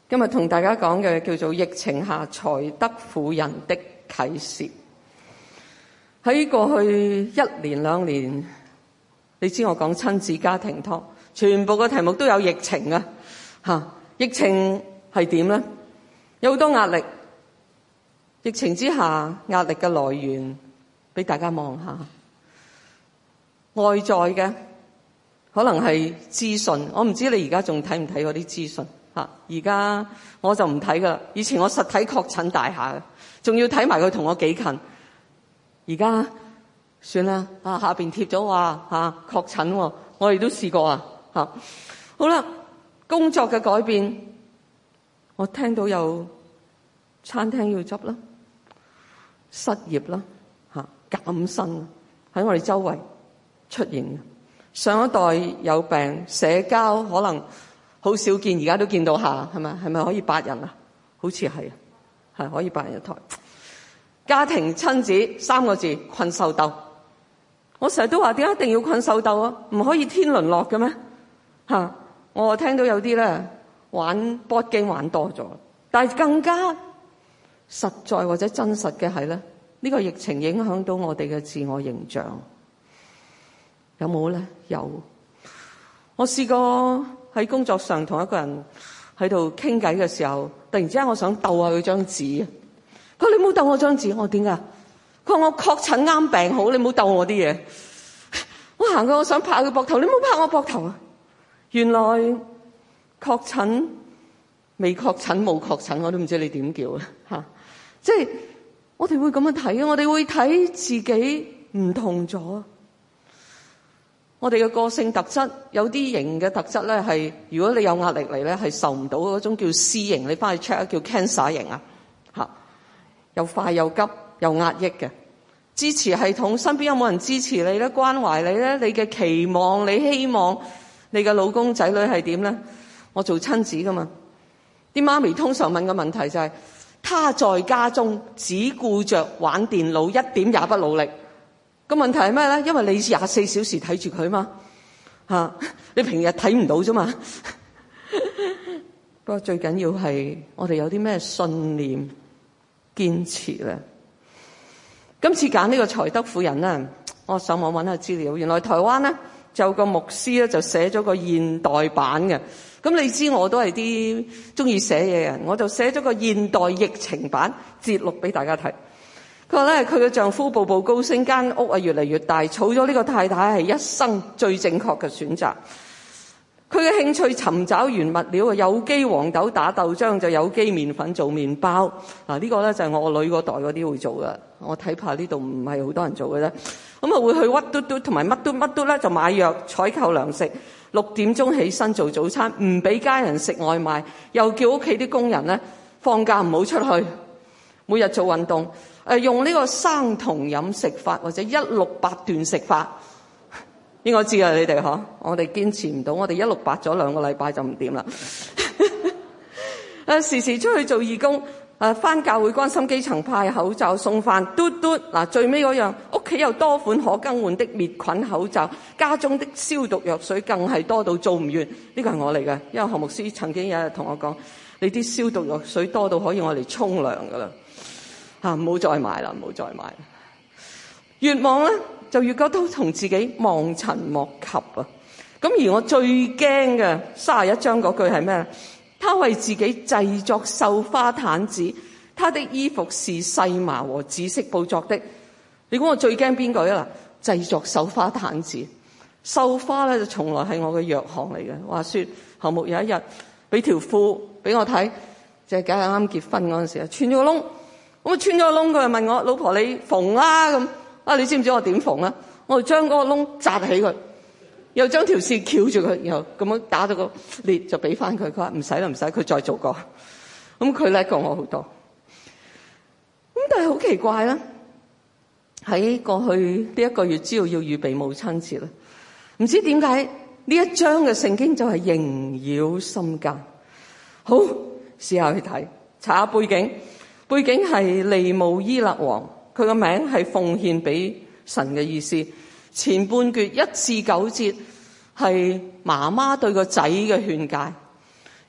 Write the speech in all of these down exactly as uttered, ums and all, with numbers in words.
今日同大家講嘅叫做疫情下才德婦人的啟示。喺過去一年兩年，你知我講親子家庭堂，全部嘅題目都有疫情啊！吓，疫情係點咧？有好多壓力。疫情之下，壓力嘅來源，俾大家望下。外在嘅可能係資訊，我唔知你而家仲睇唔睇嗰啲資訊。而家我就唔睇噶啦，以前我實體確診大廈嘅，仲要睇埋佢同我幾近。而家算啦，啊下邊貼咗話吓確診，我哋都試過啊吓。好啦，工作嘅改變，我聽到有餐廳要執啦，失業啦，吓減薪喺我哋周圍出現。上一代有病，社交可能好少見，而家都見到下，係咪？係咪可以八人啊？好似係啊，係可以八人一台。家庭親子三個字，困獸鬥。我成日都話點解一定要困獸鬥啊？唔可以天倫樂嘅咩？吓，我聽到有啲咧玩 board game 玩多咗，但係更加實在或者真實嘅係咧，呢個疫情影響到我哋嘅自我形象，有冇咧？有。我試過喺工作上同一個人喺度傾偈嘅時候，突然之間我想鬥下佢張紙啊！佢話你唔好鬥我張紙，我話點解？佢話我確診啱病好，你唔好鬥我啲嘢。我行過，我想拍佢膊頭，你唔好拍我膊頭啊！原來確診未確診冇確診，我都唔知你點叫啊！吓，即係我哋會咁樣睇啊！我哋會睇自己唔同咗。我哋嘅個性特質，有啲型嘅特質咧，係如果你有壓力嚟咧，係受唔到嗰種叫 C 型，你翻去 check 叫 cancer 型啊，吓，又快又急又壓抑嘅。支持系統，身邊有冇人支持你咧？關懷你咧？你嘅期望，你希望你嘅老公仔女係點咧？我做親子噶嘛，啲媽咪通常問嘅問題就係、是：他在家中只顧着玩電腦，一點也不努力。個問題係咩咧？因為你廿四小時睇住佢嘛，吓，你平日睇唔到啫嘛。不過最緊要係我哋有啲咩信念堅持咧。今次揀呢個才德婦人咧，我上網揾下資料，原來台灣咧就有個牧師咧就寫咗個現代版嘅。咁你知我都係啲中意寫嘢嘅人，我就寫咗個現代疫情版節錄俾大家睇。佢話咧，佢嘅丈夫步步高升，間屋啊越嚟越大，娶咗呢個太太係一生最正確嘅選擇。佢嘅興趣尋找原物料啊，有機黃豆打豆漿，就有機麵粉做麵包。嗱，呢個咧就係我女嗰代嗰啲會做嘅。我睇怕呢度唔係好多人做嘅啫。咁啊會去屈嘟嘟同埋乜嘟乜嘟咧就買藥採購糧食。六點鐘起身做早餐，唔俾家人食外賣，又叫屋企啲工人咧放假唔好出去，每日做運動。誒用呢個生酮飲食法或者一六八斷食法，應該知啊你哋嗬，我哋堅持唔到，我哋一六八咗兩個禮拜就唔掂啦。誒時時出去做義工，誒返教會關心基層，派口罩送飯，嘟嘟嗱最尾嗰樣，屋企有多款可更換的滅菌口罩，家中的消毒藥水更係多到做唔完。呢個係我嚟嘅，因為何牧師曾經有一日同我講，你啲消毒藥水多到可以我嚟沖涼噶啦。吓，唔好再買啦，唔好再買。越望咧，就越覺得同自己望塵莫及啊！咁而我最驚嘅三十一章嗰句係咩？他為自己製作繡花毯子，他的衣服是細麻和紫色布作的。你估我最驚邊句啊？製作繡花毯子，繡花咧就從來係我嘅弱項嚟嘅。話說何牧有一日俾條褲俾我睇，就係梗係啱結婚嗰陣時啊，穿咗個窿。我穿咗個窿，佢就問我：老婆你縫啦咁啊？你知唔知我點縫啊？我就將嗰個窿紮起佢，又將條線翹住佢，然後咁樣打咗個裂就俾翻佢。佢話唔使啦，唔使，佢再做過。咁佢叻過我好多。咁但係好奇怪啦，喺過去呢一個月知道要預備母親節啦，唔知點解呢一章嘅聖經就係縈繞心間。好，試下去睇，查下背景。背景係利慕伊勒王，佢個名係奉獻俾神嘅意思。前半段一至九節係媽媽對個仔嘅勸誡，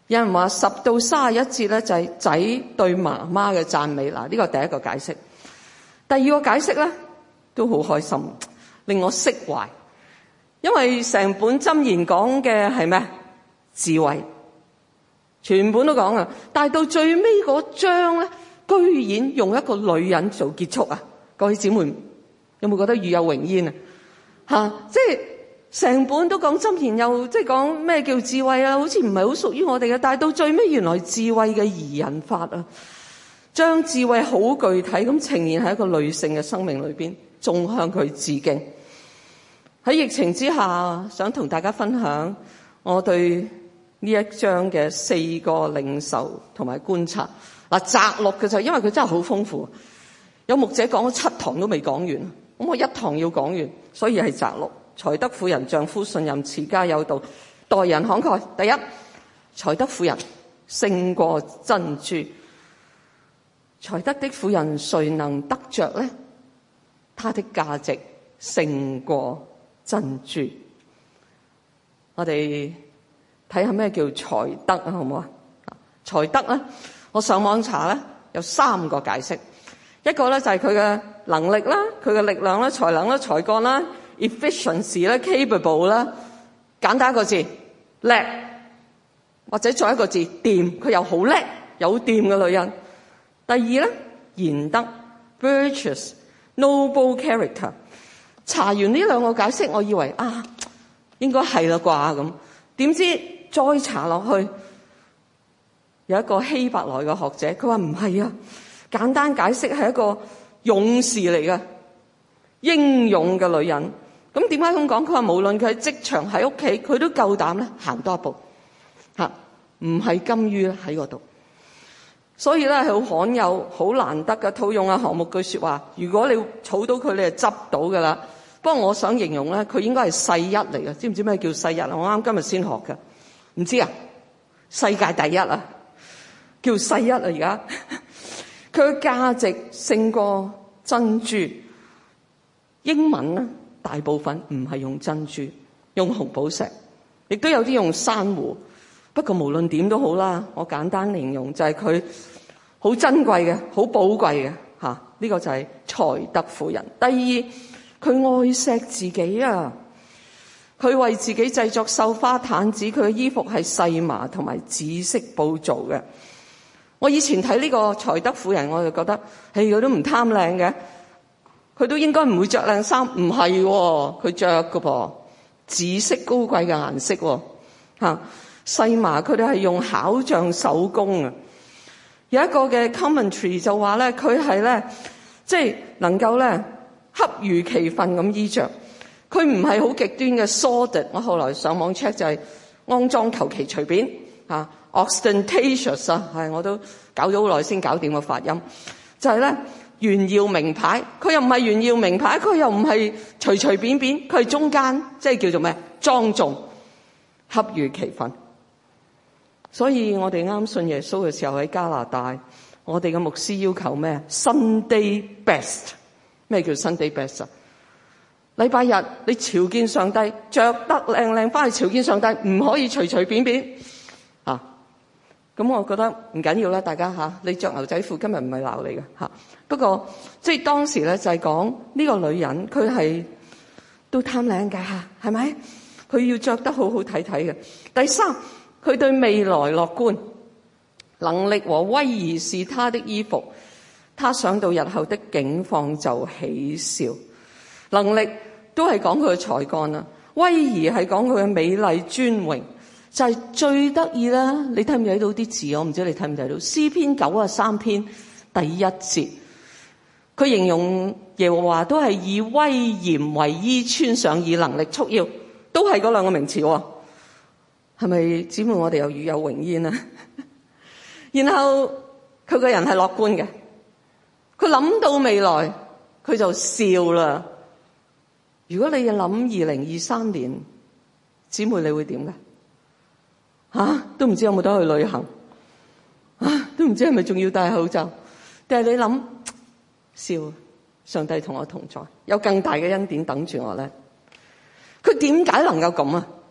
有人話十到三十一節咧就係仔對媽媽嘅讚美。嗱，呢個第一個解釋。第二個解釋咧都好開心，令我釋懷，因為成本箴言講嘅係咩？智慧，全本都講啊，但係到最尾嗰章咧，居然用一個女人做結束啊！各位姊妹有冇覺得與有榮焉啊？吓，即係成本都講箴言，又即係講咩叫智慧啊？好似唔係好屬於我哋嘅，但係到最尾原來智慧嘅擬人法啊，將智慧好具體咁呈現喺一個女性嘅生命裏邊，仲向佢致敬。喺疫情之下，想同大家分享我對呢一章嘅四個領受同埋觀察。嗱，摘錄嘅就因為佢真係好豐富，有牧者講咗七堂都未講完，咁我一堂要講完，所以係摘錄。才德婦人，丈夫信任，持家有道，待人慷慨。第一，才德婦人勝過珍珠。才德的婦人誰能得着呢？她的價值勝過珍珠。我哋睇下咩叫才德啊，好唔好啊？才德咧，我上網查咧有三個解釋。一個咧就係佢嘅能力啦，佢嘅力量啦，才能啦，才幹啦 ，efficiency 啦 ，capable 啦，簡單一個字叻，或者再一個字掂，佢又好叻，有掂嘅女人。第二咧，賢德 virtuous noble character。查完呢兩個解釋，我以為啊應該係啦啩咁，點知再查落去，有一個希伯來嘅學者，佢話唔係啊，簡單解釋係一個勇士嚟嘅，英勇嘅女人。咁點解咁講？佢話無論佢喺職場喺屋企，佢都夠膽咧行多一步，吓唔係甘於喺嗰度。所以咧係好罕有、好難得嘅。套用啊項目句說話，如果你儲到佢，你就執到噶啦。不過我想形容咧，佢應該係世一嚟嘅。知唔知咩叫世一啊？我啱今日先學嘅，唔知啊？世界第一啊，叫世一啊！而家佢嘅價值勝過珍珠。英文咧大部分唔係用珍珠，用紅寶石，亦都有啲用珊瑚。不過無論點都好啦，我簡單形容就係佢好珍貴嘅，好寶貴嘅吓。呢、這個就係才德婦人。第二，佢愛錫自己啊，佢為自己製作繡花毯子，佢嘅衣服係細麻同埋紫色布做嘅。我以前睇呢個才德婦人，我就覺得，唉，佢都唔貪靚嘅，佢都應該唔會着靚衫。唔係，佢着㗎噃，紫色高貴嘅顏色吓。細麻佢哋係用巧匠手工啊。有一個嘅 commentary 就話咧，佢係咧即係能夠咧恰如其分咁衣着，佢唔係好極端嘅 sordid。我後來上網 check 就係骯髒求其隨便啊 ostentatious 啊，係我都搞咗好耐先搞掂個發音，就係咧炫耀名牌，佢又唔係炫耀名牌，佢又唔係隨隨便便，佢係中間，即係叫做咩莊重恰如其分。所以我哋啱信耶穌嘅時候喺加拿大，我哋嘅牧師要求咩 Sunday best。 咩叫 Sunday best 啊？禮拜日你朝見上帝，着得靚靚翻去朝見上帝，唔可以隨隨便便啊。咁我覺得唔緊要啦，大家吓，你着牛仔褲今日唔係鬧你嘅吓。不過即係當時咧就係講呢個女人，佢係都貪靚㗎，係咪？佢要着得好好睇睇嘅。第三，佢對未來樂觀，能力和威儀是他的衣服，他想到日後的境況就喜笑。能力都係講佢嘅才幹啦，威儀係講佢嘅美麗尊榮，就係、是、最得意啦。你睇唔睇到啲字？我唔知你睇唔睇到詩篇九十三篇第一節，佢形容耶和華都係以威嚴為衣穿上，以能力束腰，都係嗰兩個名詞喎。係咪姊妹我哋又與有榮焉啊？然後佢個人係樂觀嘅，佢諗到未來佢就笑啦。如果你要諗二零二三年，姊妹你會點㗎？吓、啊、都唔知有冇得去旅行，啊都唔知係咪仲要戴口罩，但係你諗笑，上帝同我同在，有更大嘅恩典等住我咧。佢點解能夠咁啊？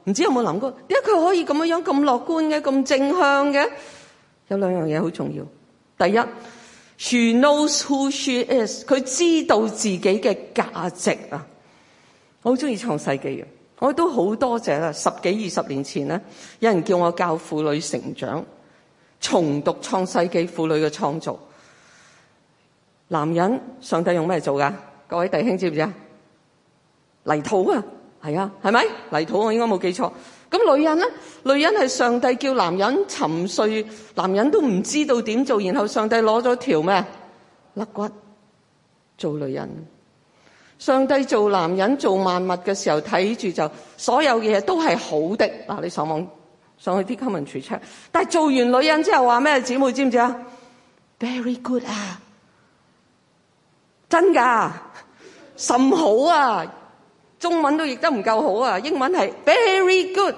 唔知有冇諗過，點解佢可以咁樣樣咁樂觀嘅，咁正向嘅？有兩樣嘢好重要。第一 ，she knows who she is， 佢知道自己嘅價值啊！我好中意創世記嘅，我都好多謝啦。十幾二十年前咧，有人叫我教婦女成長，重讀創世記婦女嘅創造。男人上帝用咩做噶？各位弟兄知唔知啊？泥土啊，係啊，係咪泥土？我應該冇記錯。咁女人咧，女人係上帝叫男人沉睡，男人都唔知道點做，然後上帝攞咗條咩肋骨做女人。上帝做男人做萬物嘅時候，睇住就所有嘢都係好的。嗱，你上網上去啲 commentary check， 但係做完女人之後話咩？姊妹知唔知啊 ？Very good 啊，真噶，甚好啊！中文都譯得唔夠好啊，英文係 very good。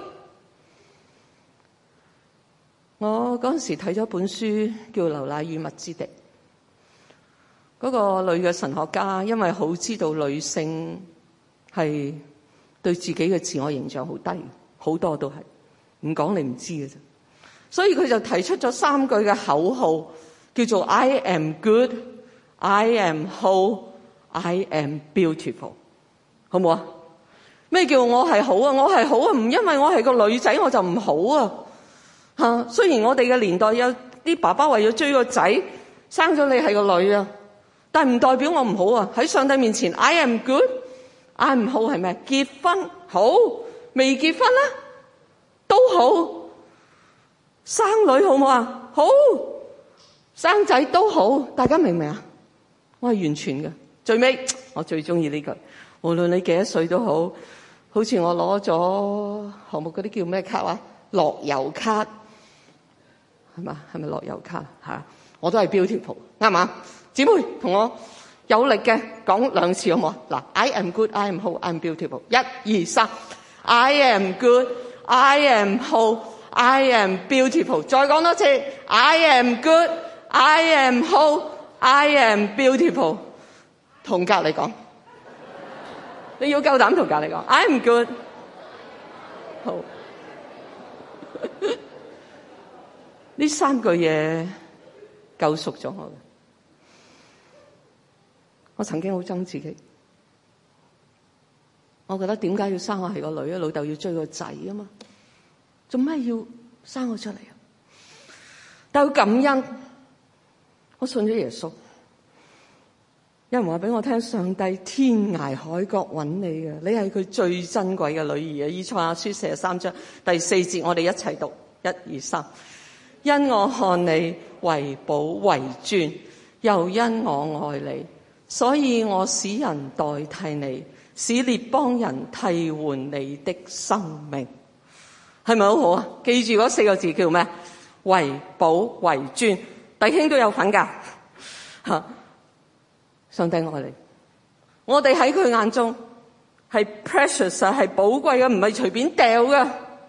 我嗰陣時睇咗本書叫《流奶與蜜之地》，嗰個女嘅神學家因為好知道女性係對自己嘅自我形象好低，好多都係唔講你唔知嘅啫，所以佢就提出咗三句嘅口號，叫做 I am good, I am whole, I am beautiful。好唔好啊？咩叫我係好啊？我係好啊，唔因為我係個女仔我就唔好啊！吓，雖然我哋嘅年代有啲爸爸為咗追個仔生咗你係個女啊，但係唔代表我唔好啊！喺上帝面前 I am good, I am whole 係咩？結婚好，未結婚啦都好，生女好唔好啊？好，生仔都好，大家明唔明啊？我係完全嘅。最尾我最中意呢句。無論你幾多歲都好，好似我攞咗項目嗰啲叫咩卡啊？樂悠卡係嘛？係咪樂悠卡？係，我都係 beautiful， 啱嘛？姊妹同我有力嘅講兩次好唔好？嗱 ，I am good, I am whole, I am beautiful。一、二、三 ，I am good, I am whole, I am beautiful。再講多次 ，I am good, I am whole, I am beautiful。同隔離講。你要夠膽同隔離講 ，I'm good。好，呢三句嘢救贖咗我嘅。我曾經好憎自己，我覺得點解要生我係個女啊？老豆要追個仔啊嘛，做咩要生我出嚟啊？但係感恩，我信咗耶穌。有人話俾我聽，上帝天涯海角揾你嘅，你係佢最珍貴嘅女兒啊！以賽亞書四十三章第四節，我哋一齊讀，一二三。因我看你為寶為尊，又因我愛你，所以我使人代替你，使列邦人替換你的生命。係咪好好啊？記住嗰四個字叫咩？為寶為尊，弟兄都有份㗎吓。上帝愛你，我哋喺佢眼中係 precious， 係寶貴嘅，唔係隨便掉嘅，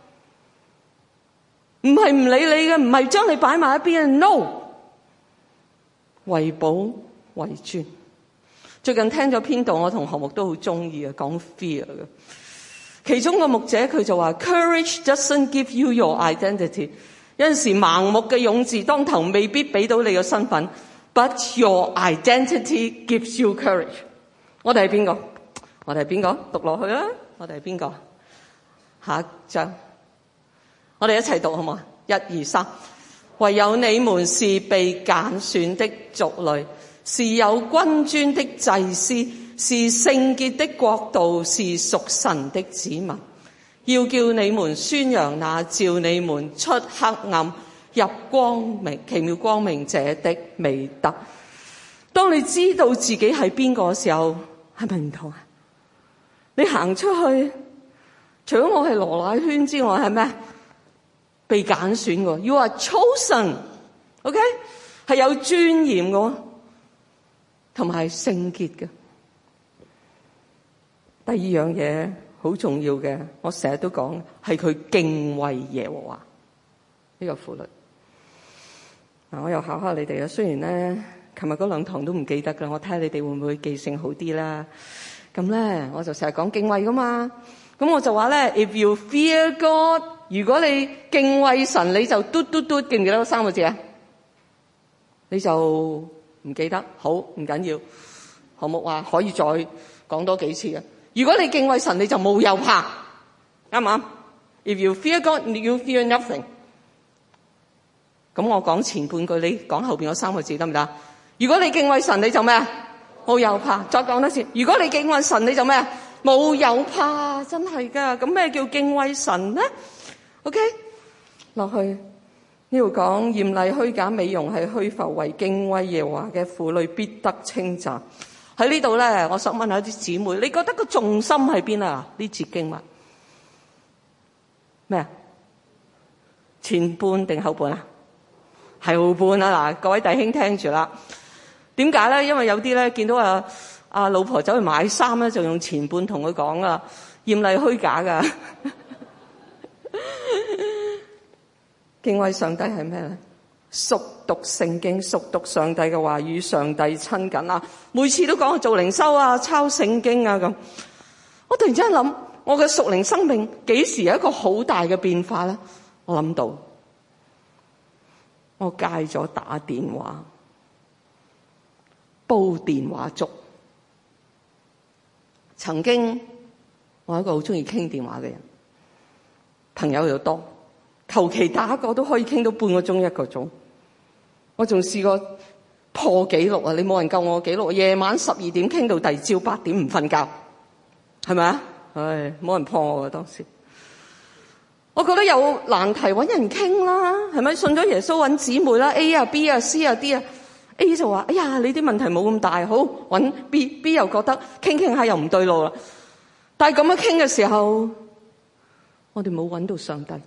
唔係唔理你嘅，唔係將你擺埋一邊 ，no， 為寶為尊。最近聽咗篇道，我同何牧都好中意啊，講 fear 嘅。其中個牧者佢就話 ，courage doesn't give you your identity。有陣時盲目嘅勇字當頭未必俾到你嘅身份。But your identity gives you courage。我哋係邊個？我哋係邊個？讀落去啦！我哋係邊個？下一章，我哋一齊讀好嗎？一二三，唯有你們是被揀選的族類，是有君尊的祭司，是聖潔的國度，是屬神的子民。要叫你們宣揚那召你們出黑暗入光明奇妙光明者的美德。當你知道自己係邊個嘅時候，係咪唔同啊？你行出去，除咗我係羅乃圈之外，係咩？被揀選嘅 ，You are chosen，OK， 係有尊嚴嘅，同埋聖潔嘅。第二樣嘢好重要嘅，我成日都講，係佢敬畏耶和華呢個婦女。嗱，我又考下你哋啊。雖然咧，琴日嗰兩堂都唔記得噶，我睇下你哋會唔會記性好啲啦。咁咧，我就成日講敬畏噶嘛。 咁我就話咧 ，if you fear God， 如果你敬畏神，你就嘟嘟嘟，記唔記得三個字啊？你就唔記得，好唔緊要。何牧話可以再講多幾次嘅。如果你敬畏神，你就冇有怕，啱唔啱 ？If you fear God, you fear nothing。咁我講前半句，你講後邊嗰三個字得唔得？如果你敬畏神，你就咩啊？冇有怕。再講多次，如果你敬畏神，你就咩啊？冇有怕，真係噶。咁咩叫敬畏神呢？ OK， 落去呢度講艷麗虛假美容係虛浮，為敬畏耶和華嘅婦女必得稱讚。喺呢度咧，我想問下啲姊妹，你覺得個重心喺邊啊？呢節經文咩啊？前半定後半啊？係後半啊！嗱，各位弟兄聽住啦。點解咧？因為有啲咧見到啊啊老婆走去買衫咧，就用前半同佢講啊，艷麗虛假噶。敬畏上帝係咩咧？熟讀聖經，熟讀上帝嘅話，與上帝親近啊！每次都講做靈修啊，抄聖經啊咁。我突然之間諗，我嘅屬靈生命幾時有一個好大嘅變化咧？我諗到，我戒咗打電話，煲電話粥。曾經我係一個好中意傾電話嘅人，朋友又多。求其打個都可以傾到半個鐘一個鐘，我仲試過破紀錄啊！你冇人救我紀錄，夜晚十二點傾到第二朝八點唔瞓覺，係咪啊？唉，冇人破我啊！當時我覺得有難題揾人傾啦，係咪？信咗耶穌揾姊妹啦 ，A 啊 B 啊 C 啊 D 啊 ，A 就話：哎呀，你啲問題冇咁大，好揾 B，B 又覺得傾傾下又唔對路啦。但係咁樣傾嘅時候，我哋冇揾到上帝。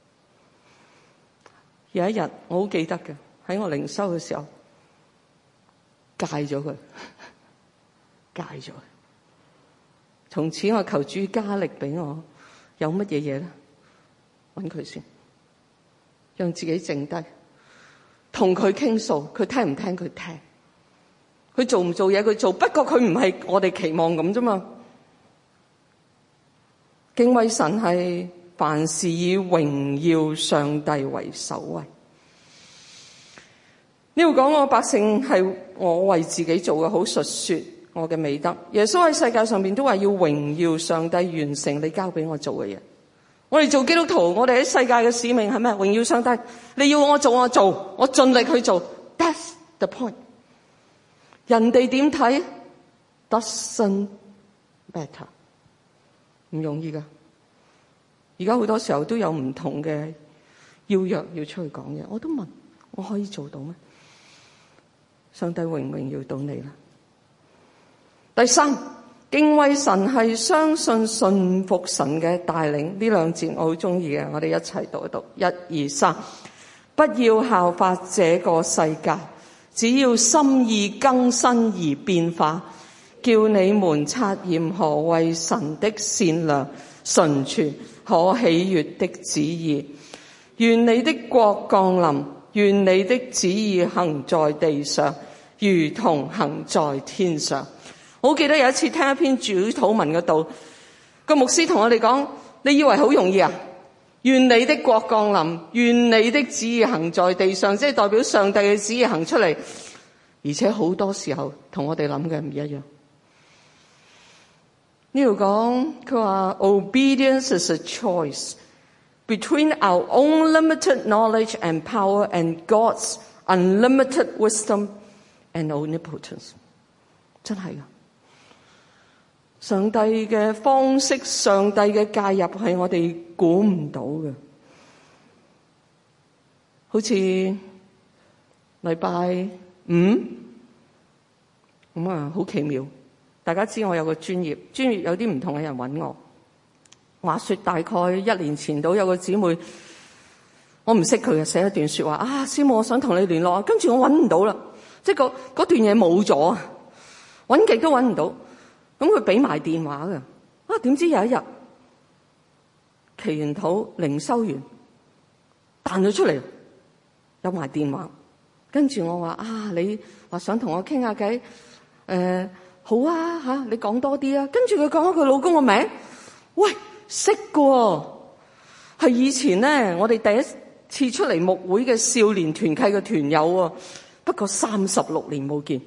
有一日我好記得嘅，喺我靈修嘅時候戒咗佢，戒咗佢。從此我求主加力俾我，有乜嘢嘢咧？揾佢先，讓自己靜低，同佢傾訴，佢聽唔聽佢聽，佢做唔做嘢佢做，不過佢唔係我哋期望咁啫嘛。敬畏神係凡事以榮耀上帝為首位。呢度講我百姓係我為自己做嘅，好述說我嘅美德。耶穌喺世界上面都話要榮耀上帝，完成你交俾我做嘅嘢。我哋做基督徒，我哋喺世界嘅使命係咩？榮耀上帝。你要我做我做，我盡力去做。That's the point。人哋點睇 doesn't matter， 唔容易噶。而家好多時候都有唔同嘅邀約要出去講嘢，我都問我可以做到咩？上帝榮唔榮耀到你啦？第三，敬畏神係相信信服神嘅帶領。呢兩節我好中意嘅，我哋一齊讀一讀，一二三。不要效法這個世界，只要心意更新而變化，叫你們察驗何為神的善良、純全、可喜悅的旨意。願你的國降臨，願你的旨意行在地上，如同行在天上。我好記得有一次聽一篇主禱文嘅道，個牧師同我哋講：你以為好容易啊？願你的國降臨，願你的旨意行在地上，即係代表上帝嘅旨意行出嚟，而且好多時候同我哋諗嘅唔一樣。呢度講佢話 obedience is a choice between our own limited knowledge and power and God's unlimited wisdom and omnipotence。真係噶，上帝嘅方式，上帝嘅介入係我哋估唔到嘅。好似禮拜五咁啊，好奇妙。大家知我有個專業，專業有啲唔同嘅人揾我。話說大概一年前到有個姊妹，我唔識佢嘅，寫一段說話啊，師母我想同你聯絡，跟住我揾唔到啦，即係嗰嗰段嘢冇咗，揾極都揾唔到。咁佢俾埋電話嘅，啊點知有一日祈完禱靈修完彈咗出嚟，有埋電話，跟住我話啊，你話想同我傾下偈，誒、呃。好啊吓，你講多啲啊！跟住佢講咗佢老公個名，喂， 識㗎，係以前咧我哋第一次出嚟牧會嘅少年團契嘅團友啊，不過三十六年冇見，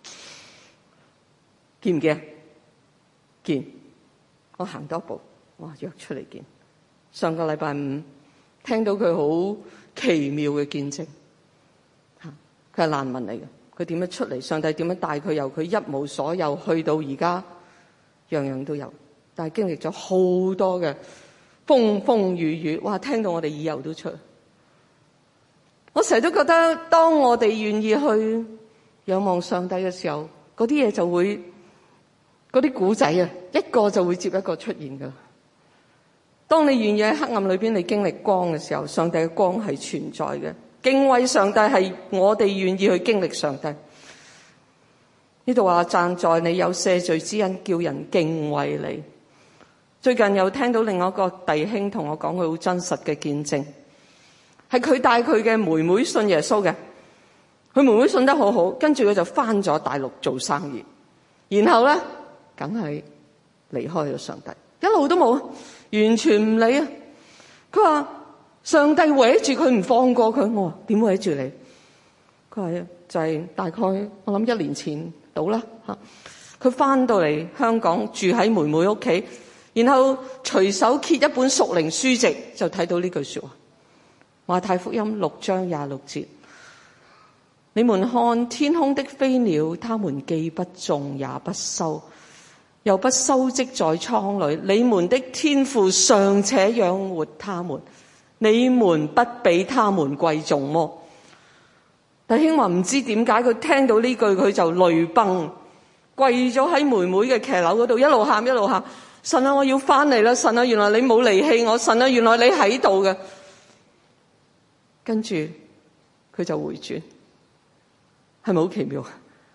見唔見啊？見，我行多一步，哇，約出嚟見。上個禮拜五聽到佢好奇妙嘅見證，吓，佢係難民嚟嘅，佢點樣出嚟？上帝點樣帶佢？由佢一無所有去到而家，樣樣都有，但係經歷咗好多嘅風風雨雨，哇！聽到我哋耳油都出。我成日都覺得，當我哋願意去仰望上帝嘅時候，嗰啲嘢就會，嗰啲古仔啊，一個就會接一個出現噶。當你願意喺黑暗裏邊你經歷光嘅時候，上帝嘅光係存在嘅。敬畏上帝係我哋願意去經歷上帝。呢度話讚在你有赦罪之恩，叫人敬畏你。最近又聽到另外一個弟兄同我講佢好真實嘅見證，係佢帶佢嘅妹妹信耶穌嘅，佢妹妹信得好好，跟住佢就返咗大陸做生意，然後咧梗係離開咗上帝，一路都冇，完全唔理啊！佢話上帝圍住佢唔放過佢，我話點圍住你？佢話就係大概我諗一年前到啦吓，佢返到嚟香港住喺妹妹屋企，然後隨手揭一本屬靈書籍，就睇到呢句說話，馬太福音六章廿六節：你們看天空的飛鳥，他們既不種也不收，又不收積在倉裏，你們的天父尚且養活他們，你們不比他們貴重麼？弟兄話唔知點解佢聽到呢句佢就淚崩，跪咗喺妹妹嘅騎樓嗰度，一路喊一路喊，神啊，我要翻嚟啦！神啊，原來你冇離棄我，神啊，原來你喺度嘅。跟住佢就回轉，係咪好奇妙？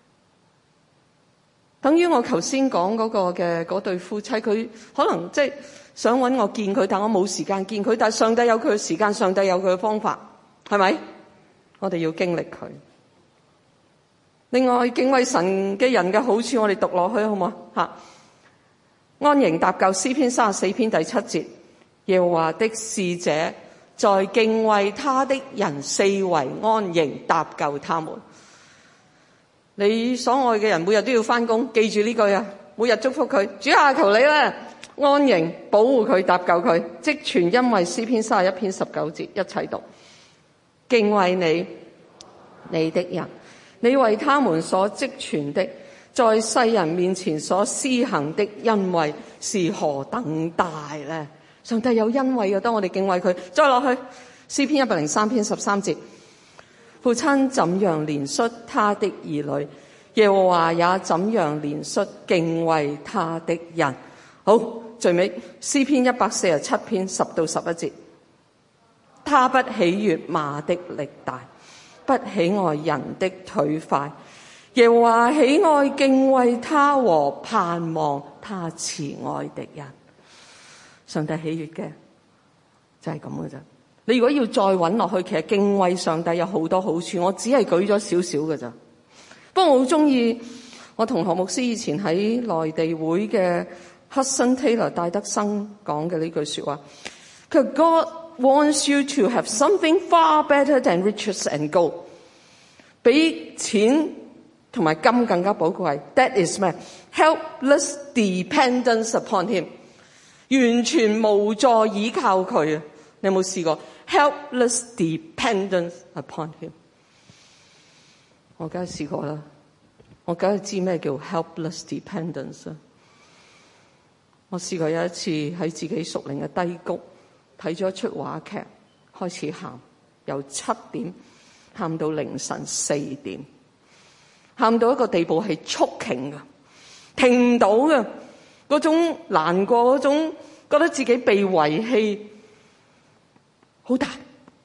等於我頭先講嗰個嘅嗰對夫妻，佢可能即係想搵我見佢，但我冇時間見佢。但係上帝有佢嘅時間，上帝有佢嘅方法，係咪？我哋要經歷佢。另外，敬畏神嘅人嘅好處，我哋讀落去好唔好啊？吓，安營搭救詩篇三十四篇第七節，耶和華的使者在敬畏他的人四圍安營搭救他們。你所愛嘅人每日都要返工，記住呢句啊！每日祝福佢，主啊，求你咧安營保護佢，搭救佢。積存因為詩篇三十一篇十九節，一齊讀。敬畏你，你的人，你為他們所積存的，在世人面前所施行的恩惠是何等大呢？上帝有恩惠嘅，當我哋敬畏佢。再落去詩篇一百零三篇十三節，父親怎樣憐恤他的兒女，耶和華也怎樣憐恤敬畏他的人。好，最尾詩篇一百四十七篇十到十一節，他不喜悅馬的力大，不喜愛人的腿快，耶和華喜愛敬畏他和盼望他慈愛的人。上帝喜悅嘅就係咁嘅啫。你如果要再揾落去，其實敬畏上帝有好多好處，我只係舉咗少少嘅咋。不過我好中意我同何牧師以前喺內地會嘅 Hudson Taylor 戴德生講嘅呢句說話，佢 God wants you to have something far better than riches and gold， 比錢同埋金更加寶貴。That is 咩 helpless dependence upon him， 完全無助依靠佢啊！你有冇試過 helpless dependence upon him？ 我梗係試過啦，我梗係知咩叫 helpless dependence 啊！我試過有一次喺自己屬靈嘅低谷，睇咗一出話劇，開始喊，由七點喊到凌晨四點，喊到一個地步係觸停㗎，停唔到㗎，嗰種難過，嗰種覺得自己被遺棄，好大。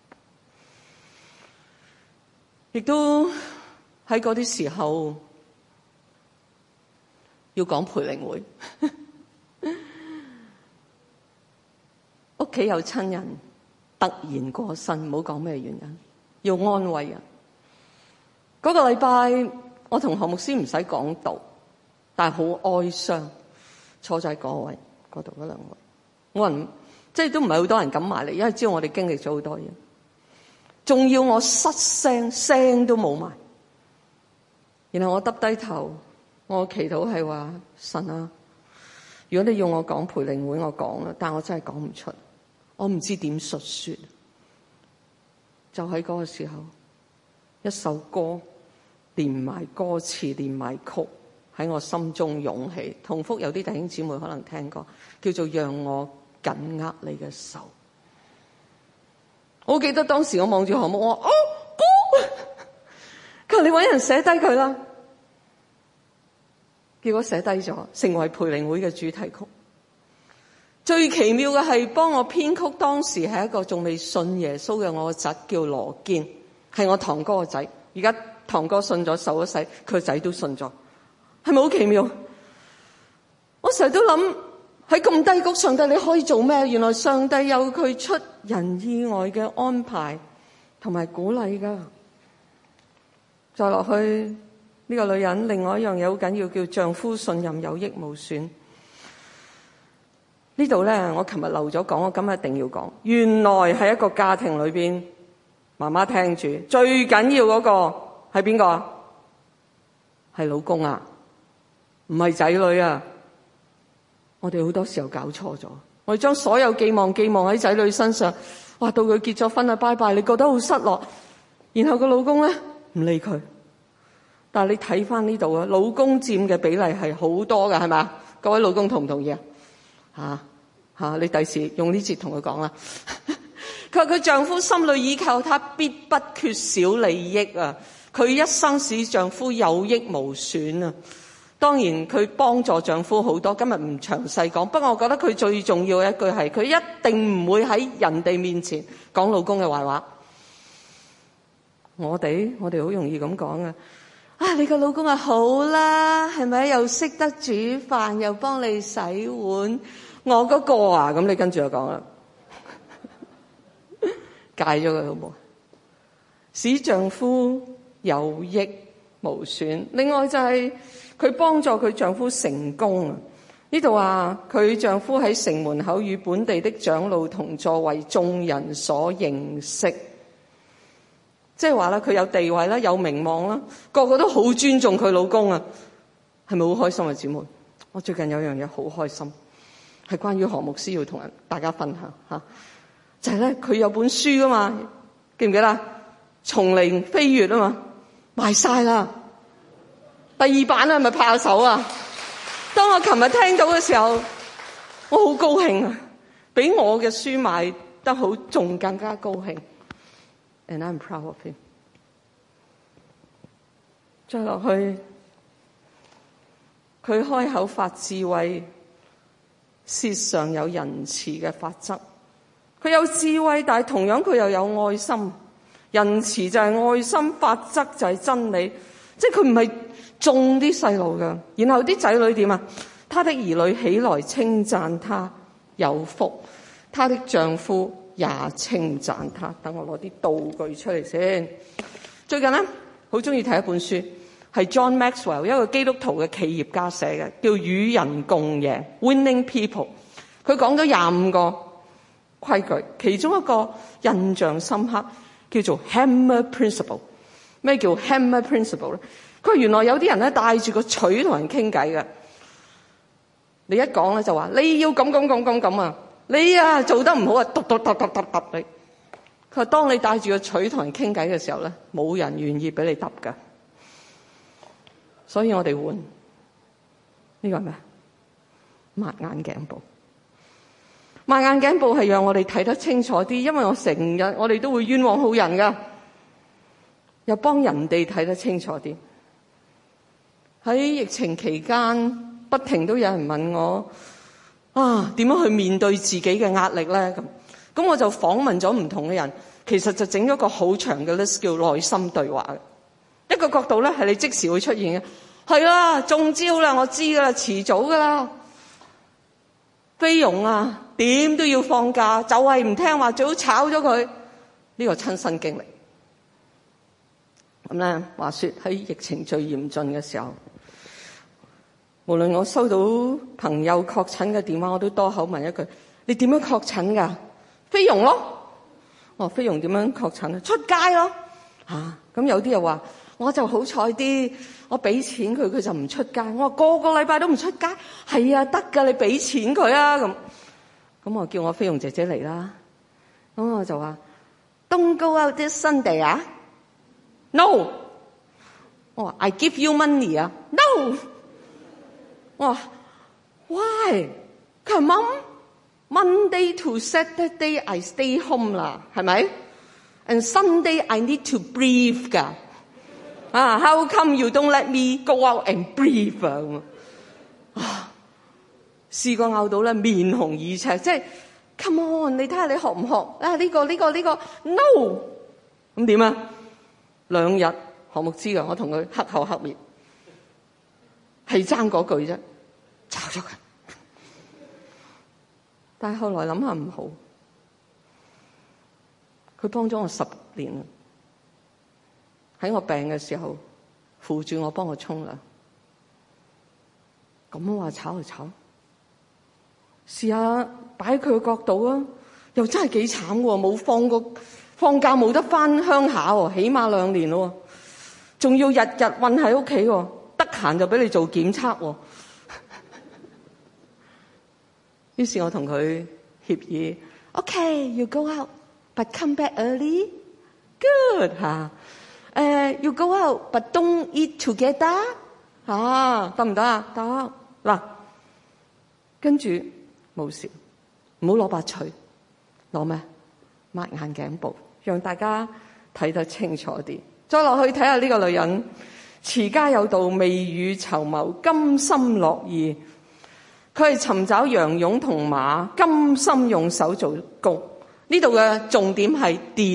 亦都喺嗰啲時候要講培靈會，屋企有親人突然過身，唔好講咩原因，要安慰人。嗰個禮拜我同何牧師唔使講道，但係好哀傷，坐在嗰位嗰度嗰兩位。 冇人，即係都唔係好多人敢埋嚟，因為知道我哋經歷咗好多嘢。仲要我失聲，聲都冇埋。然後我耷低頭，我祈禱係話：神啊，如果你要我講培靈會，我講啦，但我真係講唔出，我唔知點述說。就喺嗰個時候，一首歌連埋歌詞連埋曲喺我心中湧起。同福有啲弟兄姊妹可能聽過，叫做讓我緊握你嘅手。我記得當時我望住何牧，我話：哦，求你搵人寫低佢啦。結果寫低咗，成為培靈會嘅主題曲。最奇妙嘅係幫我編曲，當時係一個仲未信耶穌嘅我個侄叫羅堅，係我堂哥個仔。而家堂哥信咗受咗洗，佢個仔都信咗，係咪好奇妙？我成日都諗喺咁低谷，上帝你可以做咩？原來上帝有佢出人意外嘅安排同埋鼓勵噶。再落去呢個女人，另外一樣嘢好緊要，叫丈夫信任有益無損。呢度咧，我琴日漏咗講，我今日一定要講。原來係一個家庭裏邊，媽媽聽住，最緊要嗰個係邊個啊？係老公啊，唔係仔女啊。我哋好多時候搞錯咗，我哋將所有寄望寄望喺仔女身上。哇，到佢結咗婚啦，拜拜，你覺得好失落。然後個老公咧唔理佢。但係你睇翻呢度啊，老公佔嘅比例係好多㗎，係咪？各位老公同唔同意啊？吓吓，你第時用呢節同佢講啦。佢話佢丈夫心裏依靠他，必不缺少利益啊！佢一生使丈夫有益無損啊！當然佢幫助丈夫好多，今日唔詳細講。不過我覺得佢最重要嘅一句係，佢一定唔會喺人哋面前講老公嘅壞話。我哋我哋好容易咁講啊！啊，你個老公啊好啦，係咪？又識得煮飯，又幫你洗碗。我嗰個啊，咁你跟住就講啦，戒咗佢好冇？使丈夫有益無損。另外就係佢幫助佢丈夫成功啊！呢度話佢丈夫喺城門口與本地的長老同坐，為眾人所認識。即係話啦，佢有地位啦，有名望啦，個個都好尊重佢老公啊，係咪好開心啊？姊妹，我最近有樣嘢好開心，係關於何牧師要同人大家分享吓，就係咧佢有本書啊嘛，記唔記得？叢林飛躍啊嘛，賣晒啦，第二版啊，係咪拍下手啊？當我琴日聽到嘅時候，我好高興啊，比我嘅書賣得好仲更加高興。And I'm proud of him。再落去，佢開口發智慧，舌上有仁慈嘅法則。佢有智慧，但係同樣佢又有愛心。仁慈就係愛心，法則就係真理。即係佢唔係縱啲細路㗎。然後啲仔女點啊？他的兒女起來稱讚他有福，他的丈夫也稱讚他。等我攞啲道具出嚟先。最近咧，好中意睇一本書，係 John Maxwell 一個基督徒嘅企業家寫嘅，叫《與人共贏》（Winning People）。佢講咗廿五個規矩，其中一個印象深刻，叫做 Hammer Principle。咩叫 Hammer Principle 咧？佢話原來有啲人咧帶住個錘同人傾偈嘅，你一講咧就話你要咁咁咁咁咁啊！你啊做得唔好啊，揼揼揼揼揼揼你。佢話當你帶住個錘同人傾偈嘅時候咧，冇人願意俾你揼噶。所以我哋換呢個係咩？抹眼鏡布。抹眼鏡布係讓我哋睇得清楚啲，因為我成日我哋都會冤枉好人噶，又幫人哋睇得清楚啲。喺疫情期間，不停都有人問我啊，點樣去面對自己嘅壓力咧？咁咁我就訪問咗唔同嘅人，其實就整咗個好長嘅 list 叫內心對話嘅。一個角度咧係你即時會出現嘅，係啦，中招啦，我知噶啦，遲早噶啦。菲傭啊，點都要放假，就係唔聽話，最好炒咗佢。呢個親身經歷。咁咧，話說喺疫情最嚴峻嘅時候，無論我收到朋友確診嘅電話，我都多口問一句： 你點樣確診㗎？菲傭咯。我話菲傭點樣確診啊？出街咯。嚇，咁有啲又話我就好彩啲，我俾錢佢，佢就唔出街。我話個個禮拜都唔出街，係啊，得㗎，你俾錢佢啊咁。咁我叫我菲傭姐姐嚟啦。咁我就話 Don't go out this Sunday 啊 ？No。我話 I give you money 啊 ？No。我話 Why？ 佢話 Mom Monday to Saturday I stay home 啦，係咪 ？And Sunday I need to breathe 㗎。啊 ，How come you don't let me go out and breathe 啊？啊，試過拗到咧面紅耳赤，即係 Come on， 你睇下你學唔學啊？呢個呢個呢個 No， 咁點啊？兩日何牧知㗎，我同佢黑口黑面，係爭嗰句啫，炒咗佢。但係後來諗下唔好，佢幫咗我十年，喺我病嘅時候扶住我幫我沖涼，咁樣話炒就炒，試下擺佢嘅角度啊，又真係幾慘喎，冇放過放假冇得翻鄉下喎，起碼兩年咯，仲要日日韞喺屋企喎，得閒就俾你做檢測喎。於是我同佢協議 ，OK， you go out but come back early，good 嚇。誒 ，you go out but don't eat together 嚇，得唔得啊？得。嗱，跟住冇事，唔好攞把錘，攞咩？抹眼鏡布，讓大家睇得清楚啲。再落去睇下呢個女人，持家有道，未雨綢繆，甘心樂意。佢係尋找羊絨同馬，甘心用手做工。呢度嘅重點係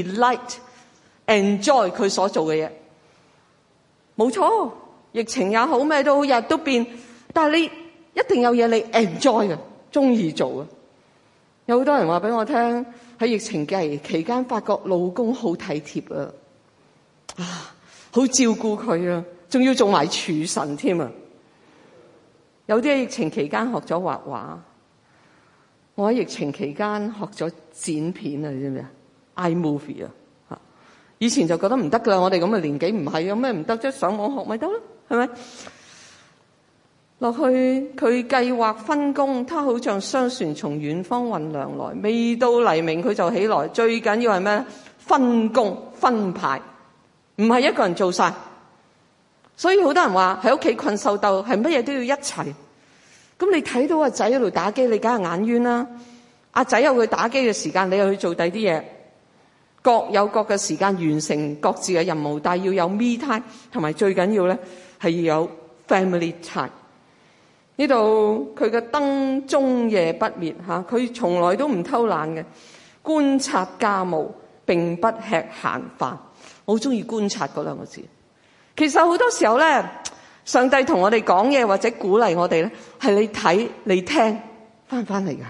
delight、enjoy 佢所做嘅嘢。冇錯，疫情也好，咩都好，日都變。但係你一定有嘢你 enjoy 嘅，中意做嘅。有好多人話俾我聽，喺疫情期期間發覺老公好體貼啊，啊，好照顧佢啊，仲要做埋廚神添啊！有啲喺疫情期間學咗畫畫，我喺疫情期間學咗剪片啊，你知唔知啊 ？iMovie 啊，嚇！以前就覺得唔得㗎啦，我哋咁嘅年紀唔係有咩唔得啫？上網學咪得咯，係咪？落去佢計劃分工，他好像商船從遠方運糧來，未到黎明佢就起來。最緊要係咩？分工分派，唔係一個人做晒。所以好多人話喺屋企困獸鬥，係乜嘢都要一齊。咁你睇到阿仔喺度打機，你梗係眼冤啦。阿仔有佢打機嘅時間，你又去做第啲嘢，各有各嘅時間完成各自嘅任務，但係要有 me time，同埋最緊要咧係要有 family time。呢度佢嘅燈終夜不滅嚇，佢從來都唔偷懶嘅，觀察家務並不吃閒飯。我好中意觀察嗰兩個字。其實好多時候咧，上帝同我哋講嘢或者鼓勵我哋咧，係你睇你聽翻翻嚟㗎。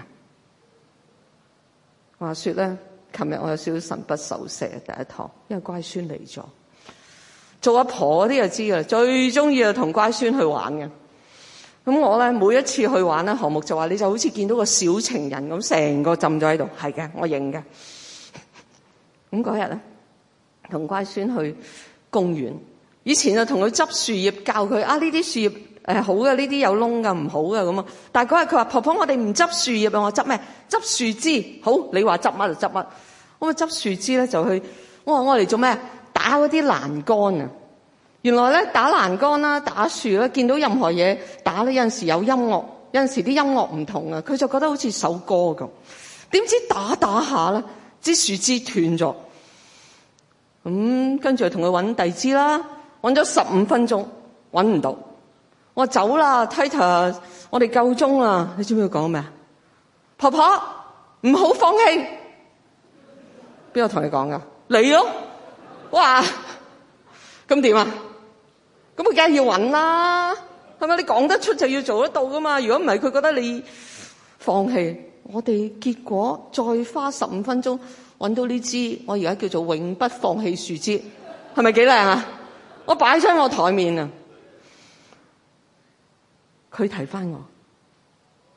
話說咧，琴日我有少少神不守舍第一堂，因為乖孫嚟咗。做阿婆嗰啲就知㗎啦，最中意就同乖孫去玩嘅。咁我咧每一次去玩咧，何牧就話你就好似見到個小情人咁，成個浸咗喺度。係嘅，我認嘅。咁嗰日咧，同乖孫去公園。以前就同佢執樹葉，教佢啊呢啲樹葉誒好嘅，呢啲有窿㗎，唔好㗎咁啊。但係嗰日佢話婆婆，我哋唔執樹葉啊，我執咩？執樹枝。好，你話執乜就執乜。咁啊執樹枝咧就去，我話我嚟做咩？打嗰啲欄杆啊！原來咧打欄杆啦，打樹咧，見到任何嘢打咧，有陣時有音樂，有陣時啲音樂唔同啊，佢就覺得好似首歌咁。點知打打下咧，支樹枝斷咗。咁跟住就同佢揾第支啦。揾咗十五分鐘，揾唔到。我話走啦 Titus 我哋夠鐘啦。你知唔知佢講咩啊？婆婆唔好放棄。邊個同你講噶？你咯。哇！咁點啊？咁佢梗係要揾啦，係咪？你講得出就要做得到噶嘛？如果唔係，佢覺得你放棄。我哋結果再花十五分鐘揾到呢支，我而家叫做永不放棄樹枝，係咪幾靚啊？我擺喺我台面啊！佢提翻我，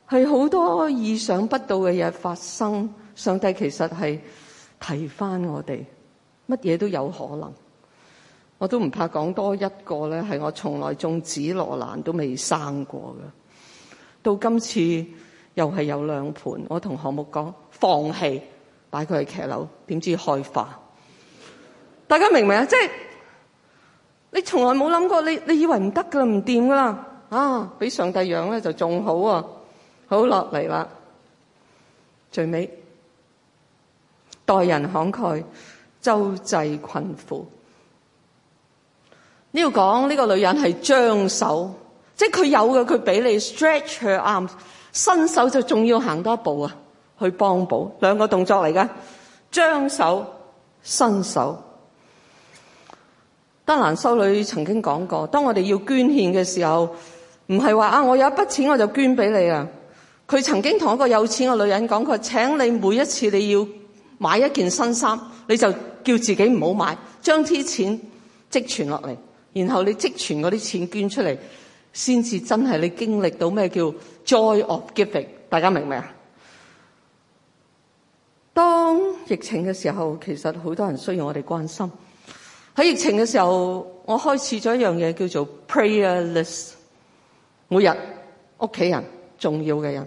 係好多意想不到嘅嘢發生。上帝其實係提翻我哋，乜嘢都有可能。我都唔怕講多一個咧，係我從來種紫羅蘭都未生過嘅。到今次又係有兩盆，我同項目講放棄，擺佢喺騎樓，點知開花。大家明唔明啊？即係你從來冇諗過，你你以為唔得噶啦，唔掂噶啦，啊，俾上帝養咧就仲好啊。好落嚟啦，最尾待人慷慨，周濟困苦。呢度講呢個女人係張手，即係佢有嘅佢俾你 stretch her arms， 伸手就仲要行多一步啊，去幫補，兩個動作嚟㗎，張手伸手。德蘭修女曾經講過，當我哋要捐獻嘅時候，唔係話啊我有一筆錢我就捐俾你啊。佢曾經同一個有錢嘅女人講，佢話請你每一次你要買一件新衫，你就叫自己唔好買，將啲錢積存落嚟，然後你積存嗰啲錢捐出嚟，先至真係你經歷到咩叫 joy of giving。大家明唔明啊？當疫情嘅時候，其實好多人需要我哋關心。喺疫情嘅時候，我開始咗一樣嘢叫做 prayer list， 每日屋企人、重要嘅人、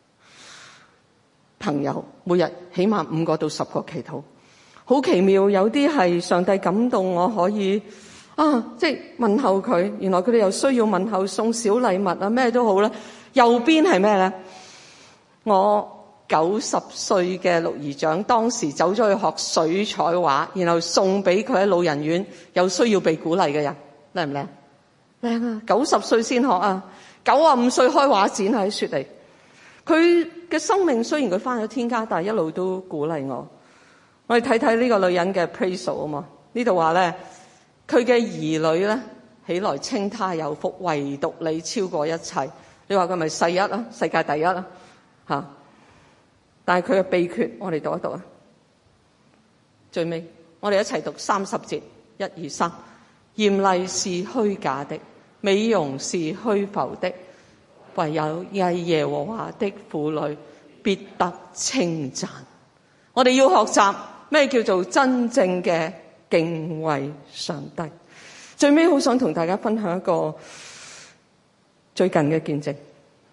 朋友，每日起碼五個到十個祈禱。好奇妙，有啲係上帝感動我可以啊，即係問候佢。原來佢哋又需要問候，送小禮物啊，咩都好啦。右邊係咩咧？我九十歲嘅六姨丈當時走咗去學水彩畫，然後送俾佢喺老人院有需要被鼓勵嘅人，靚唔靚？靚啊！九十歲先學啊，九啊五歲開畫展喺雪梨。佢嘅生命雖然佢返咗天家，但係一路都鼓勵我。我哋睇睇呢個女人嘅 praise 啊嘛，呢度話咧，佢嘅兒女咧起來稱他有福，唯獨你超過一切。你話佢咪世一啊，世界第一啊吓？但係佢嘅秘訣，我哋讀一讀啊。最尾，我哋一齊讀三十節，一二三。艷麗是虛假的，美容是虛浮的，唯有愛耶和華的婦女必得稱讚。我哋要學習咩叫做真正嘅敬畏上帝。最尾好想同大家分享一個最近嘅見證。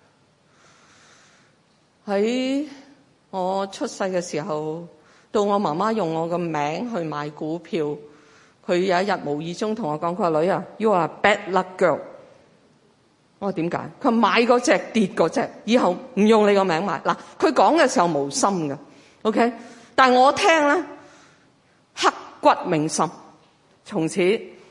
喺我出世嘅時候，到我媽媽用我個名去買股票，佢有一日無意中同我講，佢話女啊 ，you are bad luck girl。我話點解？佢買嗰隻跌嗰隻，以後唔用你個名買。嗱，佢講嘅時候無心㗎 ，OK？但係我聽咧，刻骨銘心，從此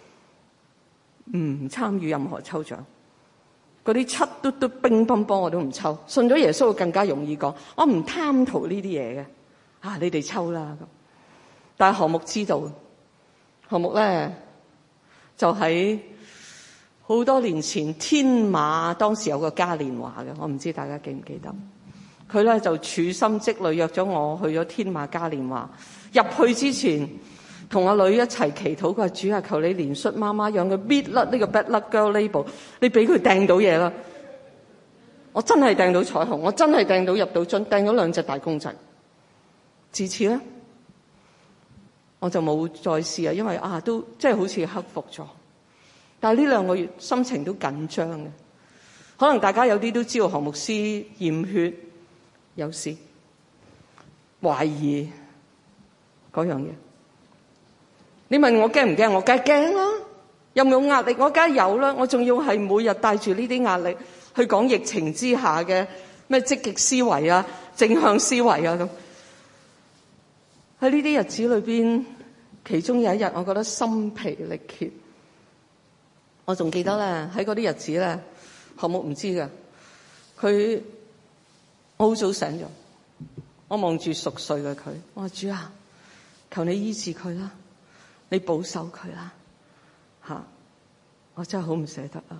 唔參與任何抽獎。嗰啲七嘟嘟乒乓波我都唔抽，信咗耶穌更加容易講，我唔貪圖呢啲嘢嘅，啊你哋抽啦咁。但係何牧知道，何牧咧就喺好多年前天馬當時有個嘉年華嘅，我唔知大家記唔記得。佢咧就處心積慮約咗我去咗天馬嘉年華。入去之前同阿女一齊祈禱，佢話主啊，求你憐恤媽媽，讓佢搣甩呢個 bad luck girl label， 你俾佢掟到嘢啦。我真係掟到彩虹，我真係掟到入到樽，掟咗兩隻大公仔。自此咧，我就冇再試啊，因為啊都即係好似克服咗。但係呢兩個月心情都緊張嘅，可能大家有啲都知道何牧師驗血有事，懷疑嗰樣嘢。你問我驚唔驚？我梗係驚啦。有冇壓力？我梗係有啦。我仲要係每日帶住呢啲壓力去講疫情之下嘅咩積極思維啊、正向思維啊咁。喺呢啲日子裏邊，其中有一日我覺得心疲力竭。我仲記得咧，喺嗰啲日子咧，何牧唔知㗎。佢我好早醒咗，我望住熟睡嘅佢，我話主啊，求你醫治佢啦。你保守佢啦，吓！我真係好唔捨得啊！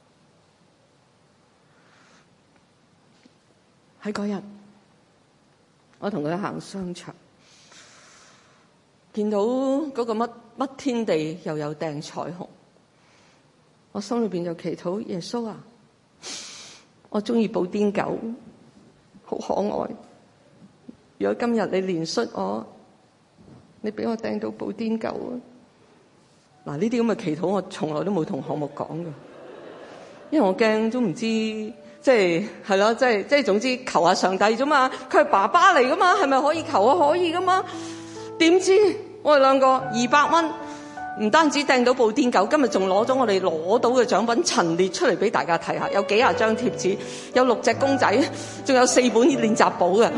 喺嗰日，我同佢行商場，見到嗰個乜乜天地又有掟彩虹，我心裏邊就祈禱耶穌啊！我中意布丁狗， 好可愛。如果今日你憐恤我，你俾我掟到布甸狗啊！嗱，呢啲咁嘅祈禱我從來都冇同項目講嘅，因為我驚都唔知，即係係咯，即係即係總之求下上帝啫嘛。佢係爸爸嚟噶嘛，係咪可以求啊？可以噶嘛？點知我哋兩個二百蚊，唔單止掟到布甸狗，今日仲攞咗我哋攞到嘅獎品陳列出嚟俾大家睇下，有幾廿張貼紙，有六隻公仔，仲有四本練習簿嘅，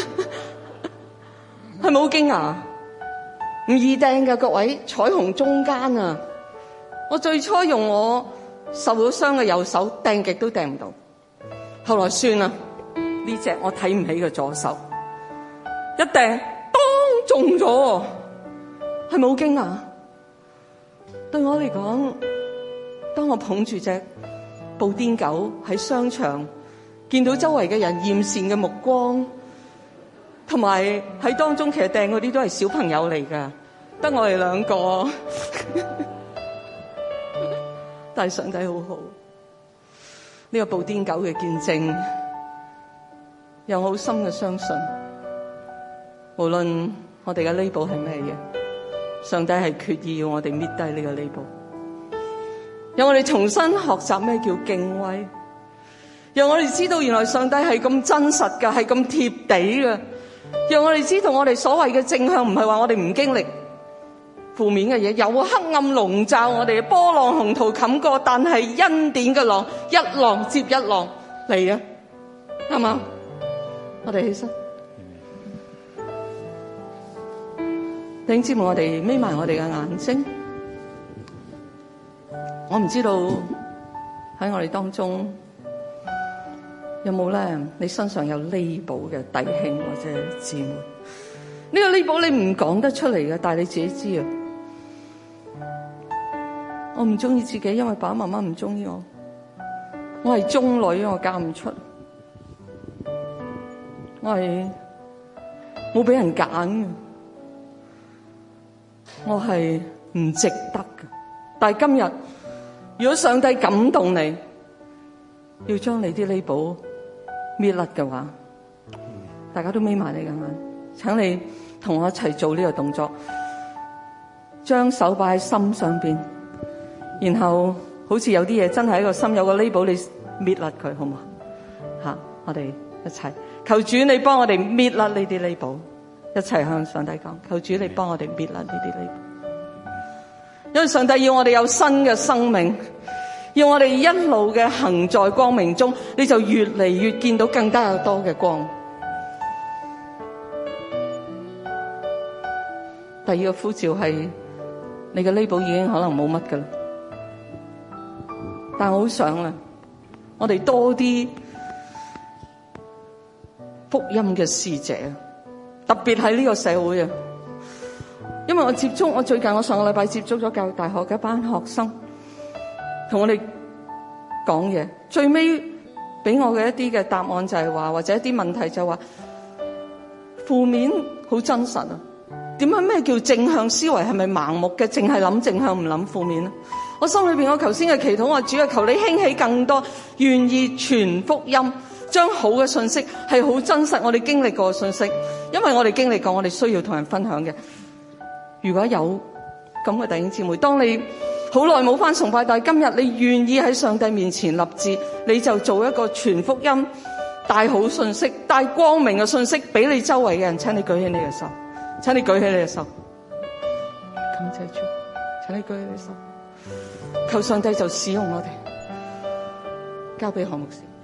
係咪好驚訝？唔易掟㗎，各位，彩虹中間啊！我最初用我受咗傷嘅右手掟極都掟唔到，後來算啦，呢隻我睇唔起嘅左手，一掟當中咗，係咪好驚訝？對我嚟講，當我捧住隻布甸狗喺商場，見到周圍嘅人艷羨嘅目光，同埋喺當中其實掟嗰啲都係小朋友嚟噶，得我哋兩個，但係上帝好好，呢個布甸狗嘅見證，有好深嘅相信，無論我哋嘅呢步係咩嘢，上帝係決意要我哋搣低呢個呢步，讓我哋重新學習咩叫敬畏，讓我哋知道原來上帝係咁真實噶，係咁貼地嘅，讓我哋知道我哋所謂嘅正向唔係話我哋唔經歷負面嘅嘢，有黑暗籠罩我哋，波浪洪濤冚過，但係恩典嘅浪一浪接一浪嚟啊，係嘛？我哋起身，弟兄姊妹，我哋眯埋我哋嘅眼睛。我唔知道喺我哋當中有冇咧，你身上有呢寶嘅弟兄或者姊妹？呢個呢寶你唔講得出嚟嘅，但係你自己知啊。我唔中意自己，因為爸爸媽媽唔中意我。我係中女，我嫁唔出。我係冇俾人揀嘅，我係唔值得嘅。但係今日，如果上帝感動你，要將你啲呢寶搣甩嘅話，大家都眯埋你嘅眼，請你同我一齊做呢個動作，將手擺喺心上邊，然後好似有啲嘢真係喺個心有個呢寶，你搣甩佢好嘛？吓，我哋一齊求主你幫我哋搣甩呢啲呢寶，一齊向上帝講，求主你幫我哋搣甩呢啲呢寶。因為上帝要我哋有新嘅生命，要我哋一路嘅行在光明中，你就越嚟越見到更加有多嘅光。第二個呼召係你嘅呢寶已經可能冇乜噶啦，但我好想啊，我哋多啲福音嘅使者，特別喺呢個社會啊。因為我接觸，我最近我上個禮拜接觸咗教育大學嘅一班學生，同我哋講嘢，最尾俾我嘅一啲嘅答案就係話，或者一啲問題就係話，負面好真實啊。點樣咩叫正向思維？係咪盲目嘅，淨係諗正向唔諗負面呢？我心裏邊我頭先嘅祈禱，我主啊，求你興起更多願意傳福音，將好嘅信息係好真實，我哋經歷過嘅信息，因為我哋經歷過，我哋需要同人分享嘅。如果有咁嘅弟兄姊妹，當你好耐冇返崇拜，但係今日你願意喺上帝面前立志，你就做一個傳福音、帶好信息、帶光明嘅信息俾你周圍嘅人。請你舉起你嘅手，請你舉起你嘅手，感謝主，請你舉起你嘅手，求上帝就使用我哋，交俾何牧師。